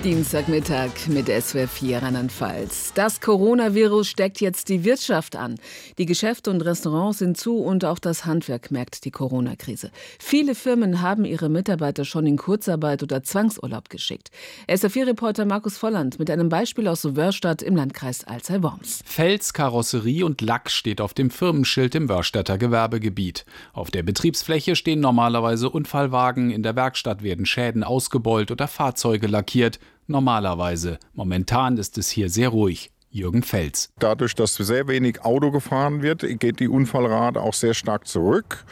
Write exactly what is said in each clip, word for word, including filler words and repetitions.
Dienstagmittag mit S W R vier Rheinland-Pfalz. Das Coronavirus steckt jetzt die Wirtschaft an. Die Geschäfte und Restaurants sind zu und auch das Handwerk merkt die Corona-Krise. Viele Firmen haben ihre Mitarbeiter schon in Kurzarbeit oder Zwangsurlaub geschickt. S W R vier-Reporter Markus Volland mit einem Beispiel aus Wörrstadt im Landkreis Alzey-Worms. Fels, Karosserie und Lack steht auf dem Firmenschild im Wörrstädter Gewerbegebiet. Auf der Betriebsfläche stehen normalerweise Unfallwagen, in der Werkstatt werden Schäden ausgebeult oder Fahrzeuge lackiert. Normalerweise. Momentan ist es hier sehr ruhig. Jürgen Fels. Dadurch, dass sehr wenig Auto gefahren wird, geht die Unfallrate auch sehr stark zurück.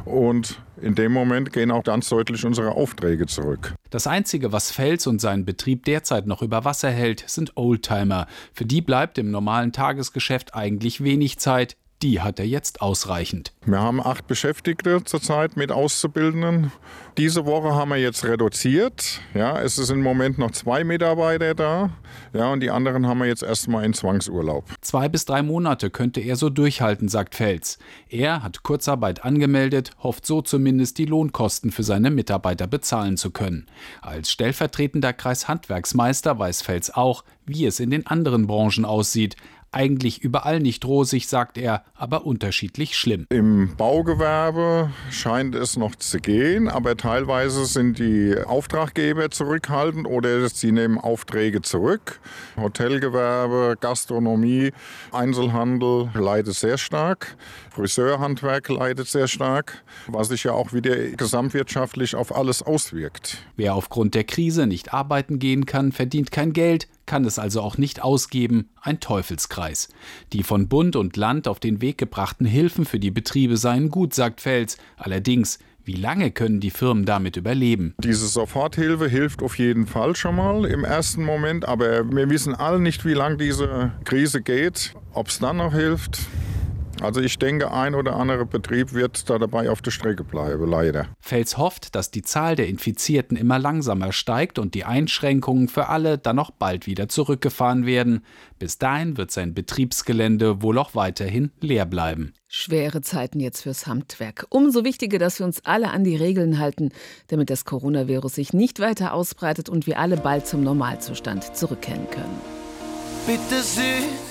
Und in dem Moment gehen auch ganz deutlich unsere Aufträge zurück. Das Einzige, was Fels und seinen Betrieb derzeit noch über Wasser hält, sind Oldtimer. Für die bleibt im normalen Tagesgeschäft eigentlich wenig Zeit. Die hat er jetzt ausreichend. Wir haben acht Beschäftigte zurzeit mit Auszubildenden. Diese Woche haben wir jetzt reduziert. Ja, es sind im Moment noch zwei Mitarbeiter da. Ja, und die anderen haben wir jetzt erstmal in Zwangsurlaub. Zwei bis drei Monate könnte er so durchhalten, sagt Fels. Er hat Kurzarbeit angemeldet, hofft so zumindest die Lohnkosten für seine Mitarbeiter bezahlen zu können. Als stellvertretender Kreishandwerksmeister weiß Fels auch, wie es in den anderen Branchen aussieht. Eigentlich überall nicht rosig, sagt er, aber unterschiedlich schlimm. Im Baugewerbe scheint es noch zu gehen, aber teilweise sind die Auftraggeber zurückhaltend oder sie nehmen Aufträge zurück. Hotelgewerbe, Gastronomie, Einzelhandel leidet sehr stark. Friseurhandwerk leidet sehr stark, was sich ja auch wieder gesamtwirtschaftlich auf alles auswirkt. Wer aufgrund der Krise nicht arbeiten gehen kann, verdient kein Geld, kann es also auch nicht ausgeben, ein Teufelskreis. Die von Bund und Land auf den Weg gebrachten Hilfen für die Betriebe seien gut, sagt Fels. Allerdings, wie lange können die Firmen damit überleben? Diese Soforthilfe hilft auf jeden Fall schon mal im ersten Moment, aber wir wissen alle nicht, wie lange diese Krise geht, ob es dann noch hilft. Also ich denke, ein oder andere Betrieb wird da dabei auf der Strecke bleiben, leider. Fels hofft, dass die Zahl der Infizierten immer langsamer steigt und die Einschränkungen für alle dann auch bald wieder zurückgefahren werden. Bis dahin wird sein Betriebsgelände wohl auch weiterhin leer bleiben. Schwere Zeiten jetzt fürs Handwerk. Umso wichtiger, dass wir uns alle an die Regeln halten, damit das Coronavirus sich nicht weiter ausbreitet und wir alle bald zum Normalzustand zurückkehren können. Bitte sieh